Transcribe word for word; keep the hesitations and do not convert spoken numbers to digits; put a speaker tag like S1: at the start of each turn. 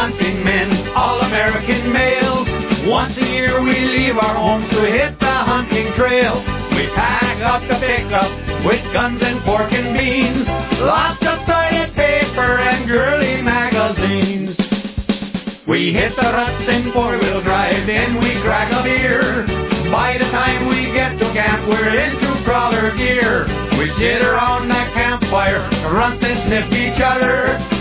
S1: hunting men, all American males. Once a year we leave our homes to hit the hunting trail. We pack up the pickup with guns and pork and beans, lots of toilet paper and girly magazines. We hit the ruts in four-wheel drive, then we crack a beer. By the time we get to camp, we're into crawler gear. We sit around the campfire, grunt and sniff each other.